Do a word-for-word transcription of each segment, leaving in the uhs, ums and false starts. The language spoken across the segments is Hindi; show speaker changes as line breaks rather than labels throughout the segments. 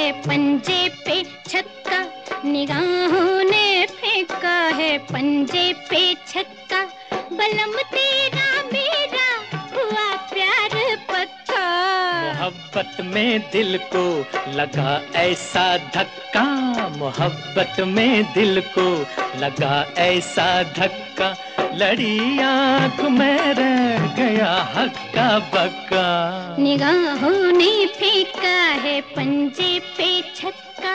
पंजे पे छक्का, निगाहों ने फेंका है पंजे पे छक्का। बलम तेरा मेरा हुआ प्यार पक्का।
मोहब्बत में दिल को लगा ऐसा धक्का, मोहब्बत में दिल को लगा ऐसा धक्का। लड़ी आँख में रह गया हक्का बक्का।
निगाहों ने फेंका है पंजे पे छक्का।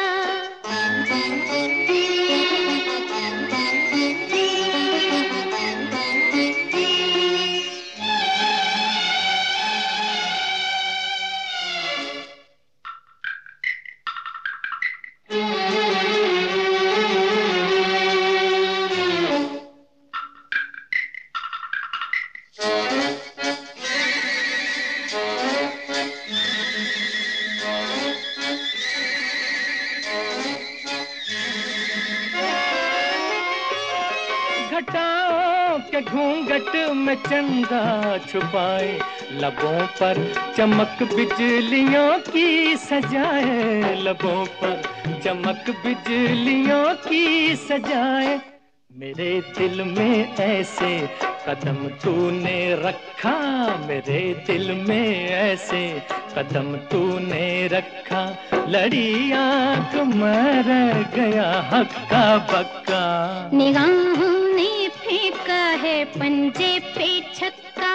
घटाओं के घूंघट में चंदा छुपाए, लबों पर चमक बिजलियों की सजाए, लबों पर चमक बिजलियों की सजाए। मेरे दिल में ऐसे कदम तूने रखा, मेरे दिल में ऐसे कदम तूने रखा। लड़ी आँख में रह गया हक्का बक्का।
निगाहों ने फेंका है पंजे पे छक्का।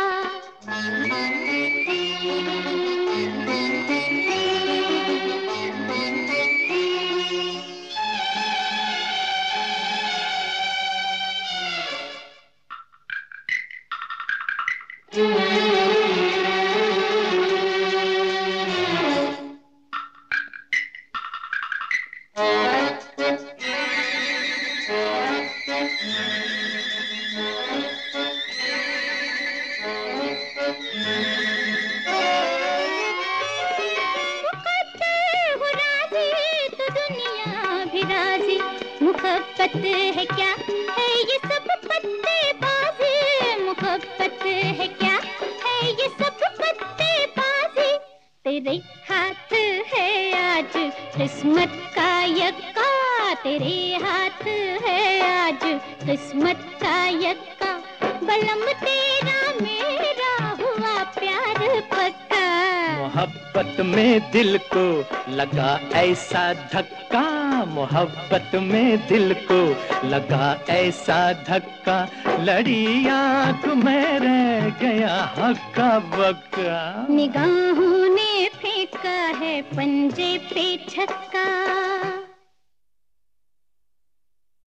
मुहब्बत है क्या है ये सब पत्तेबाजी, मुहब्बत है क्या है ये सब पत्तेबाजी। तेरे हाथ है आज किस्मत का यक्का, तेरे हाथ है आज किस्मत का यक्का। बलम तेरा मेरा हुआ प्यार पक्का।
मोहब्बत में दिल को लगा ऐसा धक्का, मोहब्बत में दिल को लगा ऐसा धक्का। लड़ी आँख में रह गया हक्का बक्का।
निगाहों ने फेंका है पंजे पे छक्का।